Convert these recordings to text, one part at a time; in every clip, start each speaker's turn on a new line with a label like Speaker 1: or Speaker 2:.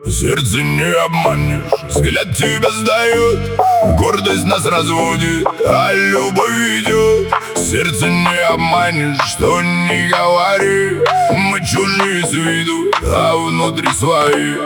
Speaker 1: Сердце не обманешь, взгляд тебя сдает, гордость нас разводит, а любовь ведет. Сердце не обманешь, что не говори, мы чужие с виду, а внутри свои.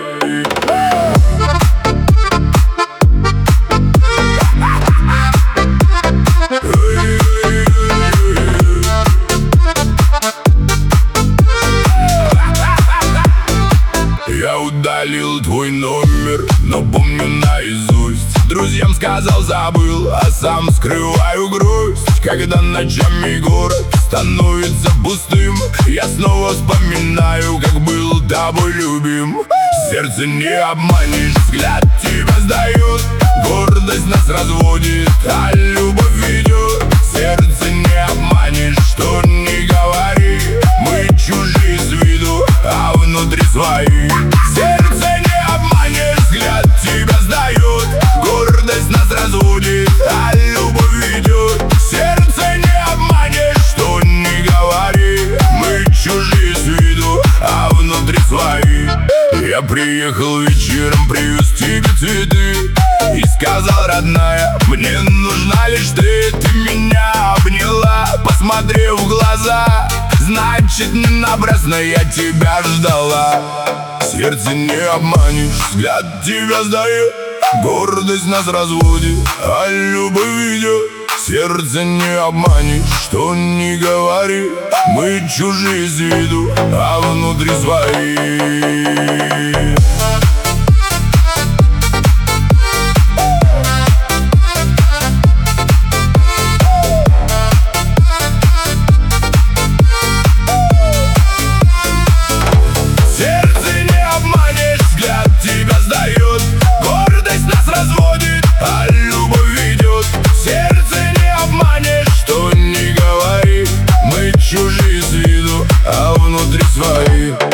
Speaker 1: Я удалил твой номер, но помню наизусть. Друзьям сказал, забыл, а сам скрываю грусть. Когда ночами город становится пустым, я снова вспоминаю, как был тобой любим. Сердце не обманешь, взгляд тебя сдает, гордость нас разводит, а любовь ведет. Сердце не обманешь, что не говори, мы чужие с виду, а внутри свои. Сердце не обманешь, взгляд тебя сдает, гордость нас разводит, а любовь ведет. Сердце не обманешь, что не говори, мы чужие с виду, а внутри свои. Я приехал вечером, привез тебе цветы и сказал, родная, мне нужна лишь ты. Ты меня обняла, посмотрев в глаза, значит, не напрасно я тебя ждала. Сердце не обманешь, взгляд тебя сдает, гордость нас разводит, а любовь ведет. Сердце не обманешь, что не говори, мы чужие с виду, а внутри свои. Чужие с виду, а внутри свои.